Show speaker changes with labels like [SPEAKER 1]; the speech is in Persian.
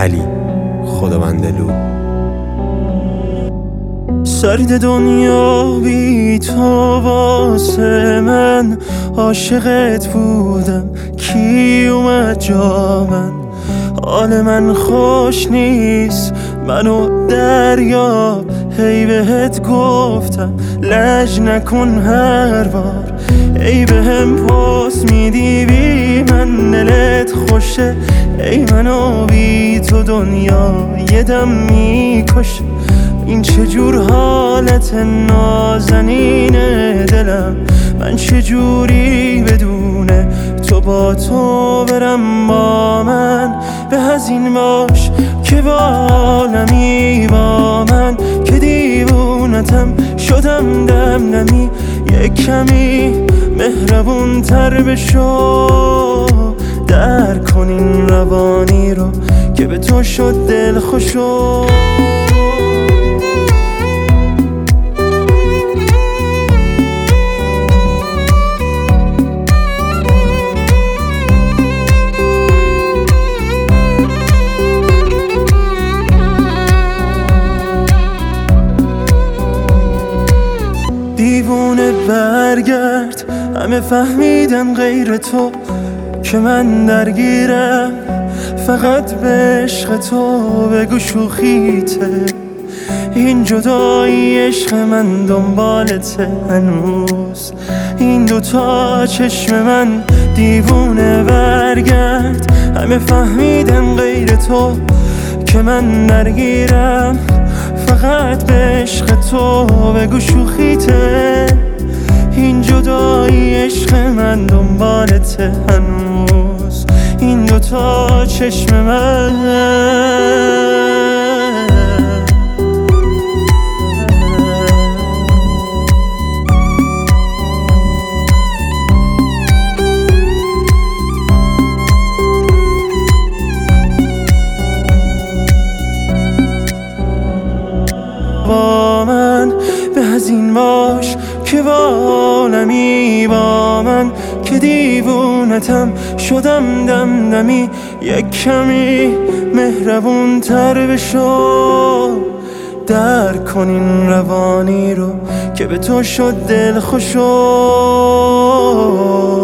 [SPEAKER 1] علی خداوندلو.
[SPEAKER 2] سرد دنیا بی تو واسه من، عاشقت بودم کی اومد جا من. حال من خوش نیست منو دریاب، هی بهت گفتم لج نکن هر بار. ای بهم پست میدی بی من دلت خوشه، ای منو بی تو دنیا یه دم میکشه. این چجور حالت نازنین دلم، من چجوری بدونه تو با تو برم با من. به هزین باش که بالمی با من، که دیوونتم شدم دم دمی. یک کمی مهربون تر بشو، در کن این روانی رو که به تو شد دل خوشو. دیوونه برگرد، همه فهمیدن غیر تو که من درگیرم. فقط به عشق تو بگو شوخیته، این جدایی عشق من دنبالته هنوز. این دوتا چشم من دیوونه برگرد، همه فهمیدن غیر تو که من درگیرم. فقط به عشق تو بگو شوخیته، این جدایی عشق من دنبالته هنوز. این دوتا چشم من با من. به هزین باش که بالمی با من، که دیوونتم شدم دم دمی. یک کمی مهربون تر بشو، در کن این روانی رو که به تو شد دل خوشو.